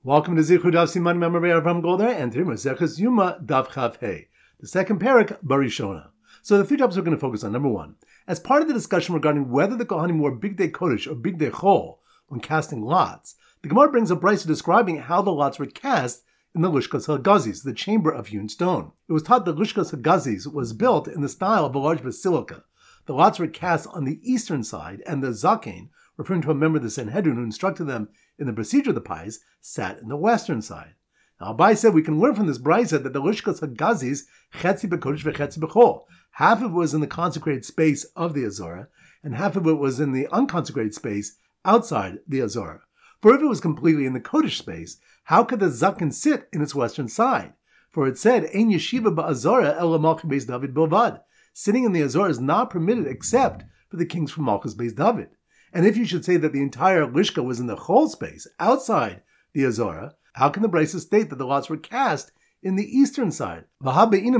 Welcome to Zichud Daf Siman Memory Avram Golder and today Maseches Yuma Daf Chav Hey, the second parak Barishona. So the three topics we're going to focus on. Number one, as part of the discussion regarding whether the Kohanim wore Bigdei Kodesh or Bigdei Chol when casting lots, the Gemara brings a brisa describing how the lots were cast in the Lishkas Hagazis, the chamber of hewn stone. It was taught that Lishkas Hagazis was built in the style of a large basilica. The lots were cast on the eastern side, and the Zaken, referring to a member of the Sanhedrin who instructed them in the procedure of the pies, sat in the western side. Now Abai said we can learn from this brisa that the Lishkas Hagazis, Chetzi B'Kodesh v'Chetzi B'Chol, half of it was in the consecrated space of the Azorah, and half of it was in the unconsecrated space outside the Azorah. For if it was completely in the Kodesh space, how could the Zaken sit in its western side? For it said, Ein Yeshiva Ba'Azorah El Malchi Beis David Bilvad. Sitting in the Azorah is not permitted except for the kings from Malchus Beis David. And if you should say that the entire Lishka was in the whole space, outside the Azorah, how can the brisa state that the lots were cast in the eastern side? We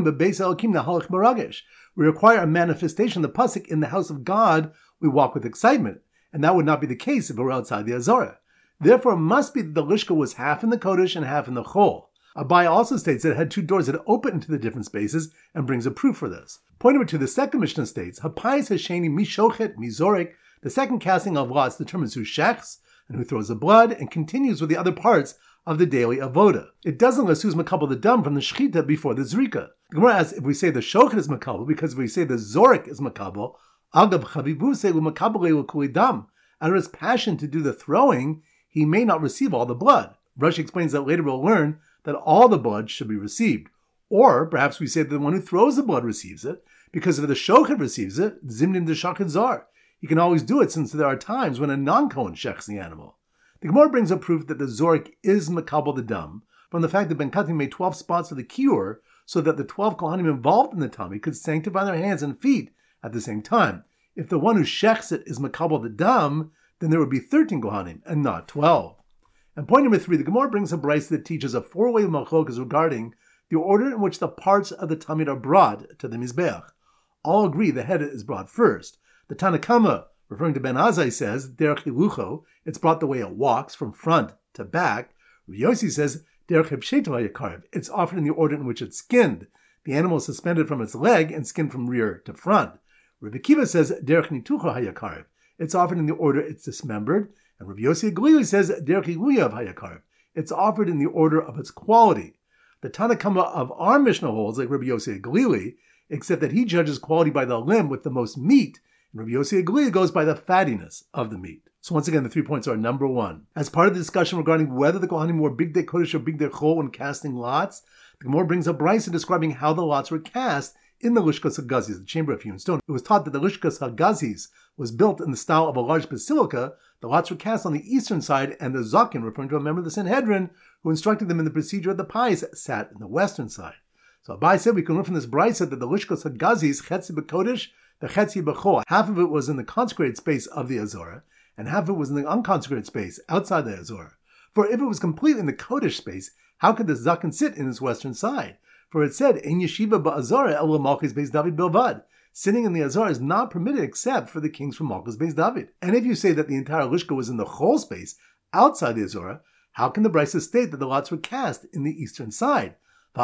require a manifestation of the pasuk, in the house of God we walk with excitement, and that would not be the case if it were outside the Azorah. Therefore, it must be that the Lishka was half in the Kodesh and half in the Chol. Abai also states that it had two doors that open into the different spaces and brings a proof for this. Point number two, the second Mishnah states, Hapayis Hasheni Mishochet Mizorek. The second casting of lots determines who shechs and who throws the blood, and continues with the other parts of the daily avoda. It doesn't list who's makabel the dam from the shechita before the zrika. The Gemara asks if we say the shochet is makabel, because if we say the zorek is makabel, agav chavivu selu makabel kuli dam. Out of his passion to do the throwing, he may not receive all the blood. Rashi explains that later we'll learn that all the blood should be received. Or perhaps we say that the one who throws the blood receives it, because if the shochet receives it, zimnim de shochet zar. He can always do it, since there are times when a non-Kohen shechs the animal. The Gemara brings up proof that the Zorik is makabel the dam from the fact that Ben Kati made 12 spots for the kior, so that the 12 Kohanim involved in the tummy could sanctify their hands and feet at the same time. If the one who shechs it is makabel the dam, then there would be 13 Kohanim and not 12. And point number three, the Gemara brings a brisa that teaches a four-way machlokas regarding the order in which the parts of the tummy are brought to the Mizbeach. All agree the head is brought first. The Tanakama, referring to Ben Azai, says, Derech Hilucho, it's brought the way it walks, from front to back. Rabbi Yossi says, Derech Hipsheto HaYakarv, it's offered in the order in which it's skinned. The animal is suspended from its leg and skinned from rear to front. Rabbi Kiva says, Derech Nitucho HaYakarv, it's offered in the order it's dismembered. And Rabbi Yossi Galili says, Derech Iluyav HaYakarv, it's offered in the order of its quality. The Tanakama of our Mishnah holds like Rabbi Yossi Galili, except that he judges quality by the limb with the most meat, and Rabbi Yossi Agliyah goes by the fattiness of the meat. So once again, the 3 points are: number one, as part of the discussion regarding whether the Kohanim wore Bigdei Kodesh or Bigdei Chol when casting lots, the Gemara brings up brisa describing how the lots were cast in the Lishkas Hagazis, the chamber of hewn stone. It was taught that the Lishkas Hagazis was built in the style of a large basilica. The lots were cast on the eastern side, and the Zaken, referring to a member of the Sanhedrin who instructed them in the procedure of the pies, sat in the western side. So Abai said we can learn from this brisa that the Lishkas Hagazis, Chetzi B'Kodesh, the Chetzi B'Chol, half of it was in the consecrated space of the Azorah, and half of it was in the unconsecrated space outside the Azorah. For if it was completely in the Kodesh space, how could the Zaken sit in its western side? For it said, Ein Yeshiva Ba'Azorah El Malchus Beis David Bilvad. Sitting in the Azorah is not permitted except for the kings from Malchus Beis David. And if you say that the entire Lishka was in the whole space outside the Azorah, how can the brisa state that the lots were cast in the eastern side? We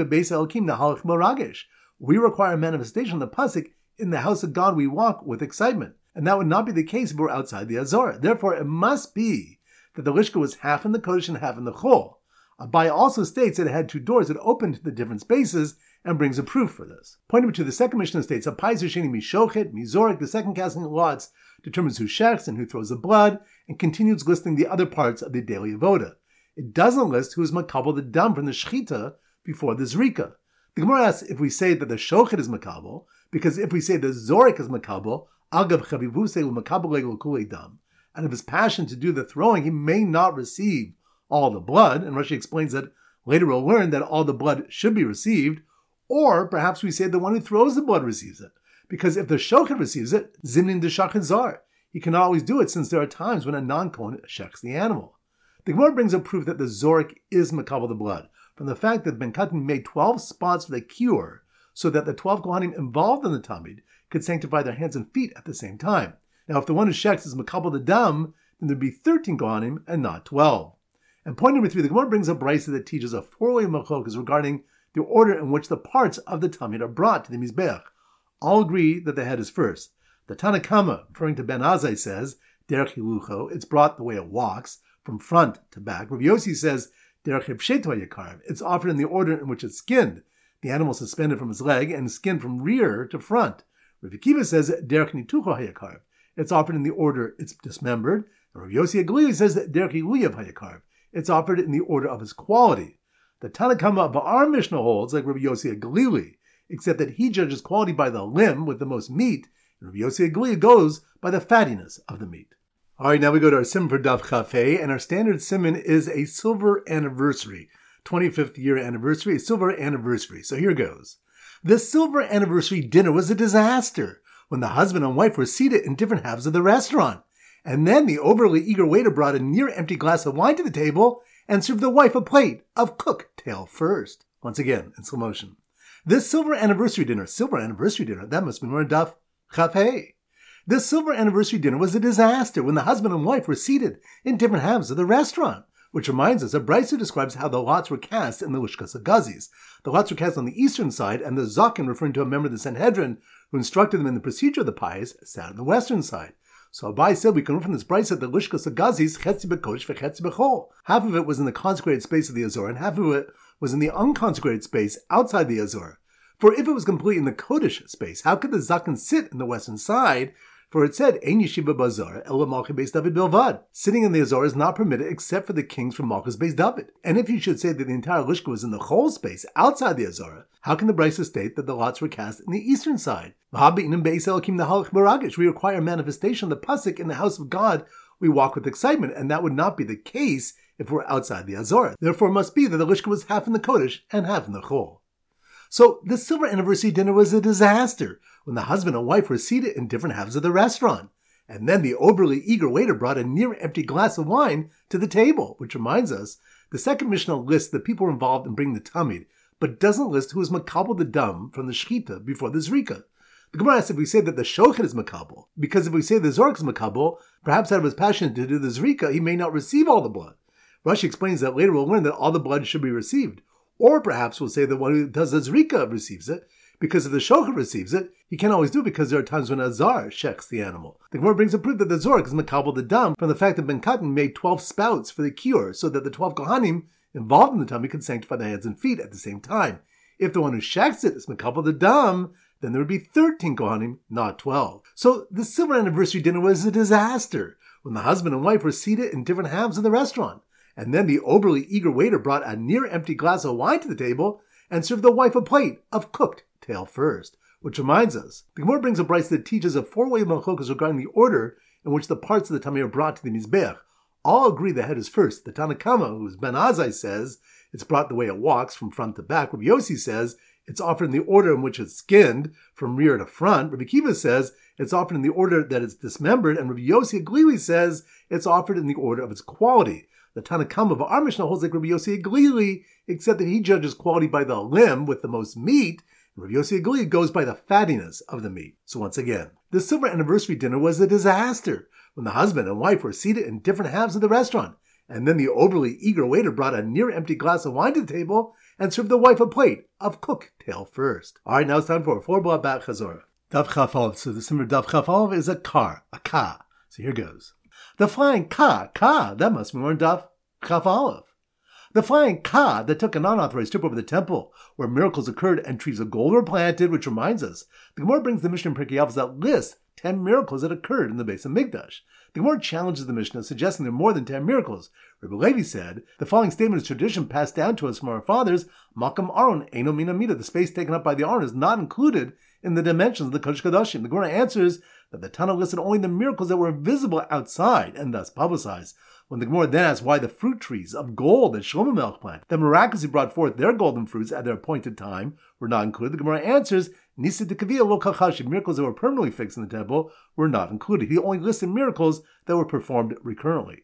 require a manifestation of the pasuk, in the house of God we walk with excitement. And that would not be the case if we're outside the Azorah. Therefore, it must be that the Lishka was half in the Kodesh and half in the Chol. Abai also states that it had two doors that opened to the different spaces and brings a proof for this. Point number two, the second Mishnah states, Apais Hasheni Mishochet Mizorek, the second casting of lots determines who shechs and who throws the blood, and continues listing the other parts of the daily avoda. It doesn't list who is makabel the dam from the shechita before the zrika. The Gemara asks if we say that the shochet is makabel, because if we say the zorek is makabel, agav chavivusei makabel kuli dam, out of his passion to do the throwing, he may not receive all the blood, and Rashi explains that later we'll learn that all the blood should be received, or perhaps we say the one who throws the blood receives it, because if the shochet receives it, zimnin de shochet zar, he can always do it, since there are times when a non-Kohen shechs the animal. The Gemara brings up proof that the zorek is makabel the blood, from the fact that Ben Katan made 12 spots for the kior, so that the 12 Kohanim involved in the Tamid could sanctify their hands and feet at the same time. Now, if the one who shechs is makabel the dam, then there'd be 13 Kohanim and not 12. And point number 3, the Gemara brings a brisa that teaches a four-way machlokas regarding the order in which the parts of the tamid are brought to the mizbeach. All agree that the head is first. The Tanna Kama, referring to Ben Azai, says, derech hilucho, it's brought the way it walks, from front to back. Rabbi Yossi says, derech hipsheto yakarv, it's offered in the order in which it's skinned, the animal suspended from his leg and skinned from rear to front. Rabbi Kiva says, derech nitucho hayakarv, it's offered in the order it's dismembered. And Rabbi Yossi Aglili says, derech hiluyav hayakarv, it's offered in the order of its quality. The Tanna Kama of our Mishnah holds like Rabbi Yossi Aglili, except that he judges quality by the limb with the most meat, and Rabbi Yossi Aglili goes by the fattiness of the meat. All right, now we go to our simon for Daf Chafei, and our standard simon is a silver anniversary, 25th year anniversary, a silver anniversary. So here goes. The silver anniversary dinner was a disaster when the husband and wife were seated in different halves of the restaurant. And then the overly eager waiter brought a near-empty glass of wine to the table and served the wife a plate of cooked tail first. Once again, in slow motion. This silver anniversary dinner, that must be more Daf Chafei. This silver anniversary dinner was a disaster when the husband and wife were seated in different halves of the restaurant, which reminds us of Brisa describes how the lots were cast in the Lishkas Agazis. The lots were cast on the eastern side, and the Zaken, referring to a member of the Sanhedrin who instructed them in the procedure of the pies, sat on the western side. So Abai said we can learn from this Brisa that the Lishkas Agazis, chetzi bekodesh v'chetzi bechol. Half of it was in the consecrated space of the Azor, and half of it was in the unconsecrated space outside the Azor. For if it was complete in the Kodesh space, how could the Zaken sit in the western side? For it said, Ein yeshiva bazar ela malchei beis David bilvad. Sitting in the Azor is not permitted except for the kings from Malchus beis David. And if you should say that the entire Lishka was in the whole space outside the Azor, how can the Brisa state that the lots were cast in the eastern side? We require manifestation of the pasuk in the house of God. We walk with excitement, and that would not be the case if we're outside the Azor. Therefore, it must be that the Lishka was half in the Kodesh and half in the Chol. So the silver anniversary dinner was a disaster when the husband and wife were seated in different halves of the restaurant. And then the overly eager waiter brought a near-empty glass of wine to the table, which reminds us, the second Mishnah lists the people involved in bringing the tamid, but doesn't list who is makabel the dam from the shechita before the zrika. The Gemara asks if we say that the shochet is makabel, because if we say the zork is makabel, perhaps out of his passion to do the zrika, he may not receive all the blood. Rashi explains that later we'll learn that all the blood should be received. Or perhaps we'll say the one who does the zrika receives it, because if the shochet receives it, he can't always do it because there are times when a zar shechs the animal. The Gemara brings a proof that the zork is makabel the dam from the fact that Ben Katan made 12 spouts for the cure, so that the 12 kohanim involved in the tummy could sanctify the hands and feet at the same time. If the one who shechs it is makabel the dam, then there would be 13 kohanim, not 12. So the silver anniversary dinner was a disaster when the husband and wife were seated in different halves of the restaurant. And then the overly eager waiter brought a near-empty glass of wine to the table and served the wife a plate of cooked tail first. Which reminds us, the Gemara brings a brisa that teaches a four-way machlokas regarding the order in which the parts of the tamid are brought to the mizbeach. All agree the head is first. The Tanna Kama, who is Ben Azai, says it's brought the way it walks, from front to back. Rabbi Yossi says it's offered in the order in which it's skinned, from rear to front. Rabbi Kiva says it's offered in the order that it's dismembered. And Rabbi Yossi Aglili says it's offered in the order of its quality. The Tanna Kama of our Mishnah holds like Rabbi Yossi Aglili, except that he judges quality by the limb with the most meat, and Rabbi Yossi Aglili goes by the fattiness of the meat. So once again, the silver anniversary dinner was a disaster when the husband and wife were seated in different halves of the restaurant, and then the overly eager waiter brought a near-empty glass of wine to the table and served the wife a plate of cooked tail first. All right, now it's time for a 4-block back chazorah. Daf Chaf Aleph. So the simmer Daf Chaf Aleph is a ka. So here goes. The flying ka, that must be more in Daf Chaf Aleph. The flying ka that took an unauthorized trip over the temple, where miracles occurred and trees of gold were planted, which reminds us, the Gemara brings the Mishnah in Pirkei Avos that lists 10 miracles that occurred in the Beis Hamikdash. The Gemara challenges the Mishnah, suggesting there are more than 10 miracles. Rabbi Levi said, the following statement is tradition passed down to us from our fathers, Makam Aron Eino Min Amida, the space taken up by the Aron is not included in the dimensions of the Kodesh Kodashim. The Gemara answers that the Tana listed only the miracles that were visible outside and thus publicized. When the Gemara then asks why the fruit trees of gold that Shlomo Melech planted, that miraculously brought forth their golden fruits at their appointed time, were not included, the Gemara answers, Nisa de Kavia lo Kachashi, miracles that were permanently fixed in the temple were not included. He only listed miracles that were performed recurrently.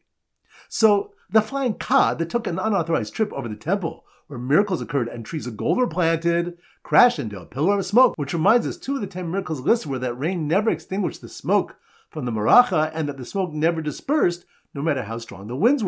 So, the flying ka that took an unauthorized trip over the temple, where miracles occurred and trees of gold were planted, crashed into a pillar of smoke, which reminds us 2 of the 10 miracles listed were that rain never extinguished the smoke from the maracha and that the smoke never dispersed, no matter how strong the winds were.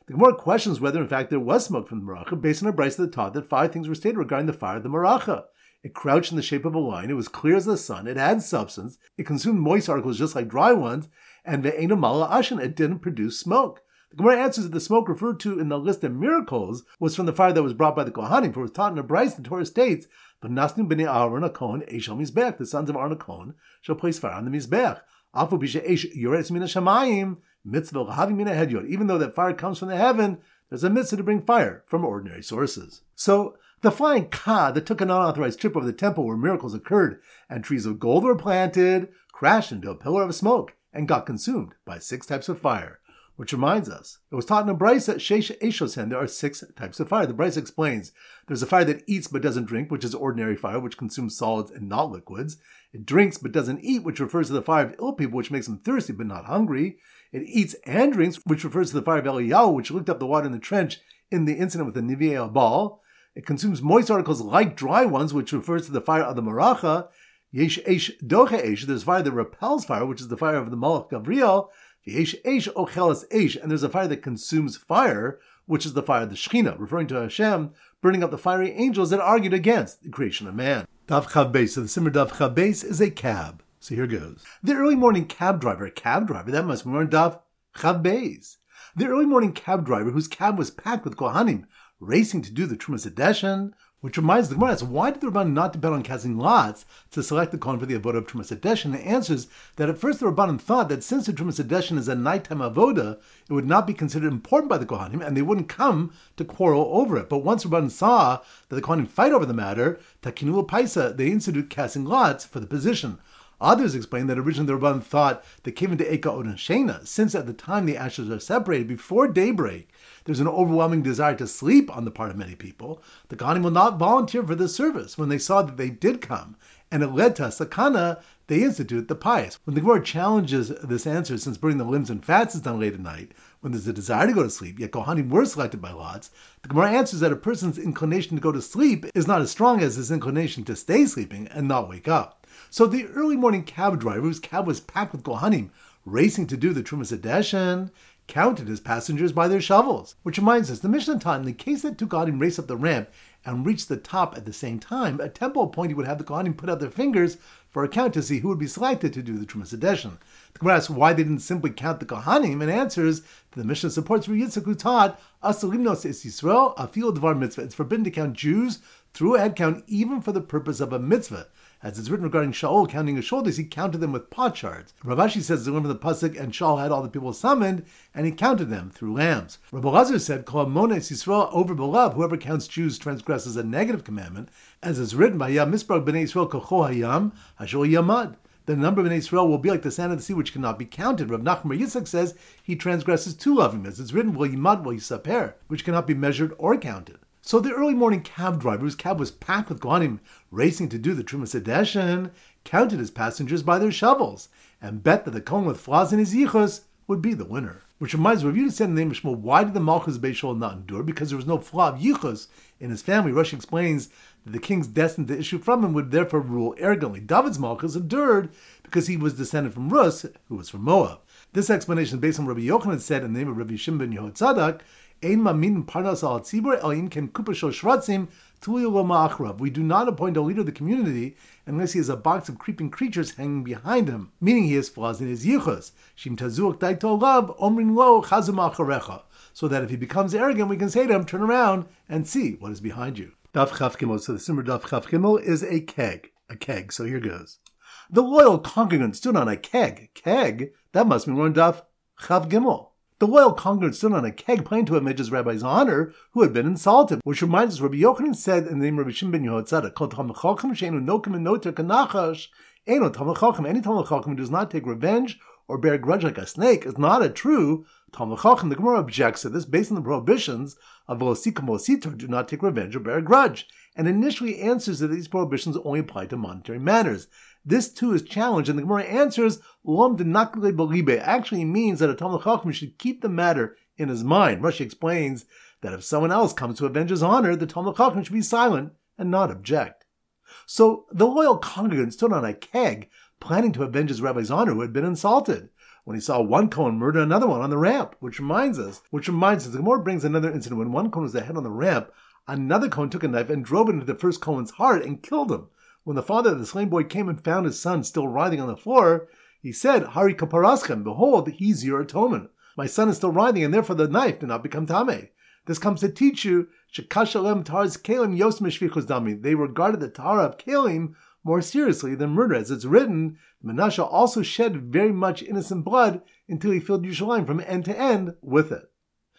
The Gemara questions whether in fact there was smoke from the Maracha based on a brayso that taught that 5 things were stated regarding the fire of the Maracha. It crouched in the shape of a line, it was clear as the sun, it had substance, it consumed moist articles just like dry ones, and ve'ena mala ashen, it didn't produce smoke. The Gemara answers that the smoke referred to in the list of miracles was from the fire that was brought by the Kohanim, for it was taught in a brayso the Torah states, but Nasnu b'nei Aaron HaKohen eish al mizbeach, the sons of Aaron HaKohen shall place fire on the mizbeach. Afu b'she eish yoretz mina shamayim, mitzvah l'havi mina hedyot. Even though that fire comes from the heaven, there's a mitzvah to bring fire from ordinary sources. So, the flying ka that took an unauthorized trip over the temple where miracles occurred, and trees of gold were planted, crashed into a pillar of smoke, and got consumed by 6 types of fire. Which reminds us, it was taught in a brayso, Sheish Eshosen, there are 6 types of fire. The brayso explains, there's a fire that eats but doesn't drink, which is ordinary fire, which consumes solids and not liquids. It drinks but doesn't eat, which refers to the fire of ill people, which makes them thirsty but not hungry. It eats and drinks, which refers to the fire of Eliyahu, which licked up the water in the trench in the incident with the Nivei Baal. It consumes moist articles like dry ones, which refers to the fire of the Maracha. Yesh Eish Doche Eish, there's fire that repels fire, which is the fire of the Malach Gavriel. Yesh Eish Ochelas Eish, and there's a fire that consumes fire, which is the fire of the Shechina, referring to Hashem burning up the fiery angels that argued against the creation of man. Daf Chav Beis, so the Simmer Daf Chav Beis is a cab. So here goes. The early morning cab driver, that must be more in Daf Chav Beis. The early morning cab driver, whose cab was packed with Kohanim, racing to do the Trumas Hadeshen, which reminds the Gemara, why did the Rabbanan not depend on casting lots to select the Kohen for the avoda of Trumas Hadeshen? The answer is that at first the Rabbanan thought that since the Trumas Hadeshen is a nighttime avoda, it would not be considered important by the Kohanim, and they wouldn't come to quarrel over it. But once the Rabbanan saw that the Kohanim fight over the matter, Takinu Paisa, they instituted casting lots for the position. Others explain that originally the Rabbanan thought that came into Eka Oden Shena, since at the time the ashes are separated before daybreak, there's an overwhelming desire to sleep on the part of many people. The Kohanim will not volunteer for this service. When they saw that they did come, and it led to sakana, they instituted the pious. When the Gemara challenges this answer, since burning the limbs and fats is done late at night, when there's a desire to go to sleep, yet Kohanim were selected by lots, the Gemara answers that a person's inclination to go to sleep is not as strong as his inclination to stay sleeping and not wake up. So the early morning cab driver, whose cab was packed with Kohanim, racing to do the Trumas Hadeshen, counted his passengers by their shovels. Which reminds us, the Mishnah taught in the case that 2 Kohanim race up the ramp and reach the top at the same time, a temple appointee would have the Kohanim put out their fingers for a count to see who would be selected to do the Trumas Hadeshen. The Gemara asks why they didn't simply count the Kohanim, and answers that the Mishnah supports Rabbi Yitzchak, who taught, Asalimnos is Yisrael, Afil Dvar Mitzvah. It's forbidden to count Jews through a head count even for the purpose of a mitzvah. As it's written regarding Shaul counting his shoulders, he counted them with potsherds. Rav Ashi says the limit of the pasuk, and Shaul had all the people summoned, and he counted them through lambs. Rabbi Lazar said, Kol Mones Yisrael over Belav, whoever counts Jews transgresses a negative commandment, as is written by Yam Misbrag B'nai Yisrael Kocho Hayam Hashol Yamad. The number of B'nai Yisrael will be like the sand of the sea, which cannot be counted. Rav Nachman Yitzchak says he transgresses 2 lavim, as it's written, V'lo Yimad V'lo Yisaper, which cannot be measured or counted. So the early morning cab driver, whose cab was packed with Kohanim racing to do the Trumas Hadeshen, counted his passengers by their shovels, and bet that the Kohen with flaws in his yichus would be the winner. Which reminds me, Rav Yehuda said in the name of Shmuel, why did the Malchus Beis Shaul not endure? Because there was no flaw of yichus in his family. Rashi explains that the kings destined to issue from him would therefore rule arrogantly. David's Malchus endured because he was descended from Rus, who was from Moab. This explanation is based on Rabbi Yochanan said in the name of Rabbi Shimon ben Yehotzadok, we do not appoint a leader of the community unless he has a box of creeping creatures hanging behind him, meaning he has flaws in his yichus. So that if he becomes arrogant, we can say to him, turn around and see what is behind you. Daf Chaf Gimel. So the Simmer Daf Chaf Gimel is a keg. So here goes. The loyal congregant stood on a keg. Keg? That must be one Daf Chaf Gimel. The loyal congregant stood on a keg praying to avenge his rabbi's honor, who had been insulted. Which reminds us, Rabbi Yochanan said in the name of Rabbi Shimon ben Yehotzadok, any Talmud Chacham who does not take revenge or bear grudge like a snake is not a true Talmud Chacham. The Gemara objects to this based on the prohibitions of V'losikam V'lositor, do not take revenge or bear a grudge, and initially answers that these prohibitions only apply to monetary matters. This too is challenged, and the Gemara answers, Lom denakle belibe, actually means that a Talmud Chacham should keep the matter in his mind. Rashi explains that if someone else comes to avenge his honor, the Talmud Chacham should be silent and not object. So the loyal congregant stood on a keg, planning to avenge his rabbi's honor who had been insulted. when he saw one Kohen murder another one on the ramp, which reminds us, the Gemara brings another incident when one Kohen was ahead on the ramp, another Kohen took a knife and drove it into the first Kohen's heart and killed him. When the father of the slain boy came and found his son still writhing on the floor, he said, Hari kaparaschem, behold, he's your atonement. My son is still writhing, and therefore the knife did not become tameh. This comes to teach you, shekashalem taras kalim yos meshvichus dami. They regarded the tara of kalim more seriously than murder. As it's written, Menashe also shed very much innocent blood until he filled Yerushalayim from end to end with it.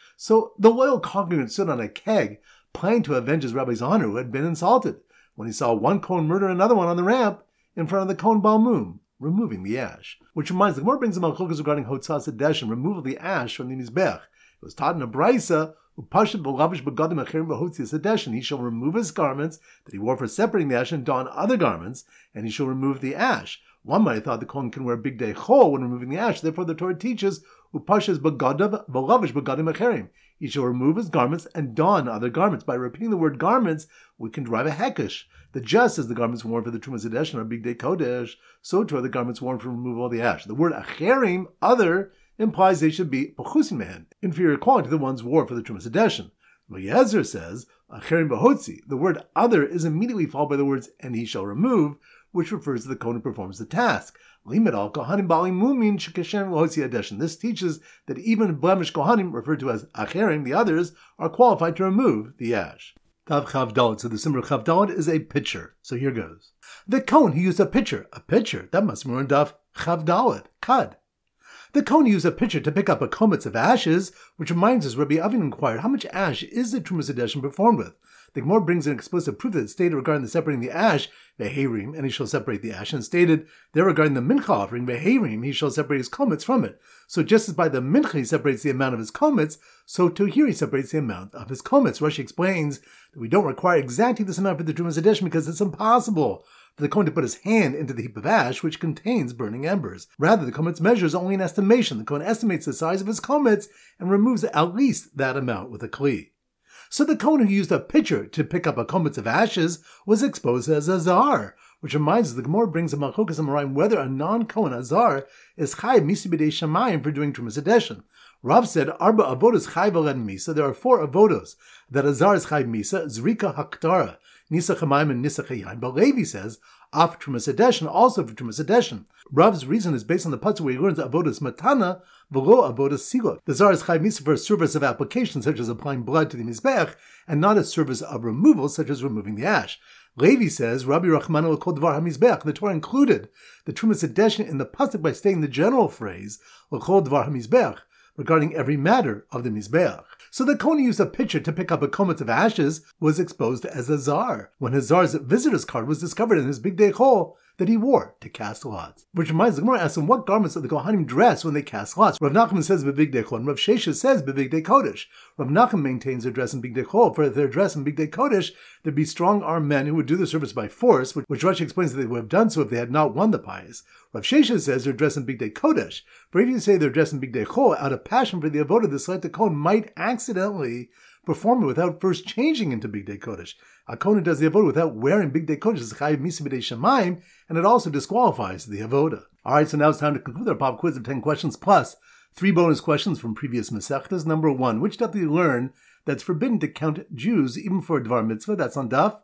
So the loyal congregant stood on a keg, planning to avenge his rabbi's honor who had been insulted, when he saw one Kohen murder another one on the ramp in front of the Kohen Balmum, removing the ash. Which reminds, the Gemara brings a malchukas regarding Hotzas Hadesh and removal of the ash from the Mizbech. It was taught in a Braisa, Upashat b'lavish b'gadim acherim b'hotzias hadesh, and he shall remove his garments that he wore for separating the ash and don other garments, and he shall remove the ash. One might have thought the Kohen can wear big day chol when removing the ash. Therefore, the Torah teaches upashas b'gadav b'lavish b'gadim acherim. He shall remove his garments and don other garments. By repeating the word garments, we can derive a hekesh. That just as the garments worn for the Trumas Hadesh and our big day kodesh, so too are the garments worn for removal of the ash. The word acherim, other, implies they should be pachusim mehen, inferior quality to the ones worn for the Trumas Hadeshin. Eliezer says, acherim bahotzi. The word other is immediately followed by the words, and he shall remove, which refers to the Kohen who performs the task. Limit al kohanim bali mumin shekeshem lahotzi hadeshin. This teaches that even blemished kohanim, referred to as acherim, the others, are qualified to remove the ash. Tav Chav Dalet. So the Simra Chav Dalet is a pitcher. So here goes. The Kohen who used a pitcher. A pitcher? That must be more in Tav Chav Dalet. Kad. The Kohen used a pitcher to pick up a kometz of ashes, which reminds us Rabbi Avin inquired, how much ash is the Trumas Hadeshin performed with? The Gemara brings an explicit proof that stated regarding the separating the ash, Veherim, and he shall separate the ash, and stated there regarding the mincha offering, Veherim, he shall separate his kometz from it. So just as by the mincha he separates the amount of his kometz, so too here he separates the amount of his kometz. Rashi explains that we don't require exactly this amount for the Trumas Hadeshin because it's impossible for the Kohen to put his hand into the heap of ash, which contains burning embers. Rather, the kometz measures only an estimation. The Kohen estimates the size of his kometz and removes at least that amount with a kli. So the Kohen who used a pitcher to pick up a kometz of ashes was exposed as a zar, which reminds us the Gemara brings a malchukas amoraim whether a non-Kohen azar is chayiv misa b'dei shamayim for doing Trumas Hadeshin. Rav said, Arba avodos chayiv aled misa. There are 4 avodos that azar is chayiv misa, zrika haktara, Nisach Hamayim and Nisach Hayim. But Levi says, Af Trumas Hadeshin, also for Trumas Hadeshin. Rav's reason is based on the pasuk where he learns avodas matana, v'lo avodas silot. The zar is chayiv misa for a service of application, such as applying blood to the mizbech, and not a service of removal, such as removing the ash. Levi says, Rabbi Rachmana l'kol dvar hamizbech. The Torah included the Trumas Hadeshin in the pasuk by stating the general phrase l'kol dvar hamizbech, regarding every matter of the mizbech. So the Kohen used a pitcher to pick up a kometz of ashes was exposed as a zar, when his zar's visitor's card was discovered in his big day chol that he wore to cast lots. Which reminds the Gemara asks him what garments did the Kohanim dress when they cast lots. Rav Nachman says b'big day chol, and Rav Sheshes says b'big day kodesh. Rav Nachman maintains their dress in big day chol, for if their dress in big day kodesh, there'd be strong-armed men who would do the service by force, which Rashi explains that they would have done so if they had not won the pious. Rav Sheshes says they're dressed in big day kodesh, for if you say they're dressed in big day chol, out of passion for the avodah, the Shleit Kohen might accidentally perform it without first changing into big day kodesh. A Kohen who does the avodah without wearing big day kodesh is chayiv misa b'dei shamayim, and it also disqualifies the avodah. Alright, so now it's time to conclude our pop quiz of 10 questions plus 3 bonus questions from previous Masechtas. Number 1, which daf did you learn that's forbidden to count Jews even for a dvar mitzvah? That's on daf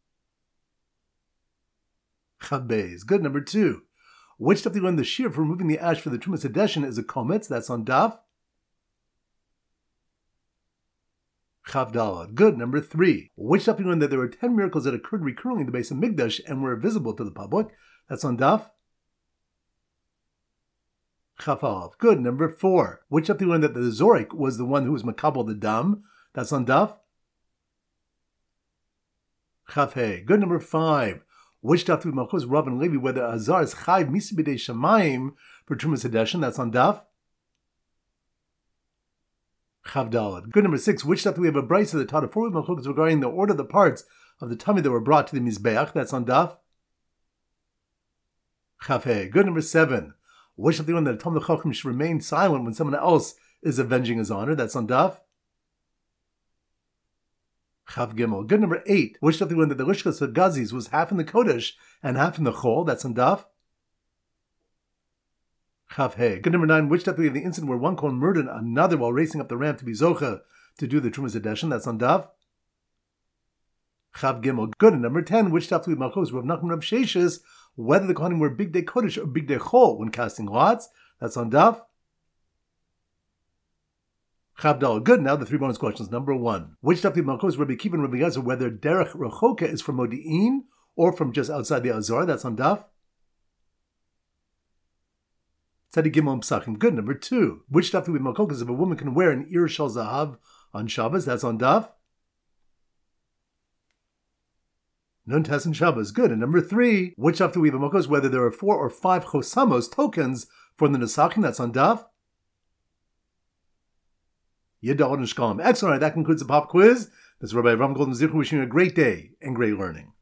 Chabez. Good. Number 2, which daf did you learn the shear for removing the ash for the Trumas Hadeshin is a kometz? That's on daf Chav Daled. Good. Number 3, which daf did you learn that there were 10 miracles that occurred recurrently in the Beis Hamikdash and were visible to the public? That's on daf Chafal. Good. Number 4, which daf did you learn that the Zorik was the one who was makabel the dam? That's on daf Chafhei. Good. Number 5, which daf did Malchus Rav and Levi whether Azar is chayiv misa b'dei shamayim for Trumas Hadeshin? That's on daf Chav Daled. Good. Number 6, which daf do we have a brisa that taught a 4 Malchus regarding the order of the parts of the tummy that were brought to the mizbeach? That's on daf Chafhei. Good. Number 7, which daf do we learn that a Talmid Chacham should remain silent when someone else is avenging his honor? That's on daf Chav Gimel. Good. Number 8, which daf do we learn that the Lishkas of Gazis was half in the Kodesh and half in the Chol? That's on daf Chav Hey. Good number 9. Which daf do we have the incident where one Kohen murdered another while racing up the ramp to be Zocha to do the Trumas Adeshin? That's on daf. Chav Gimel. Good. And number 10. Which daf do we have Malchus Rav Nachman Rav Sheshes, whether the Kohanim were Big Day Kodesh or Big Day Chol when casting lots? That's on daf. Chav Dal. Good. Now the 3 bonus questions. Number 1. Which daf do we have Malchus Rabbi Kiva and Rabbi Yezer, whether Derech Rechoka is from Modi'in or from just outside the Azor? That's on daf. Tzadi Gimel Psachim. Good. Number 2. Which daf do we have Malchus if a woman can wear an Ir Shal Zahav on Shabbos? That's on daf. Nun Tes and Shabbos. Good. And number 3. Which daf do we have Malchus whether there are 4 or 5 Chosamos tokens for the Nesachim? That's on daf. Yidal and Shkalim. Excellent. That concludes the pop quiz. This is Rabbi Avram Golden Zichru wishing you a great day and great learning.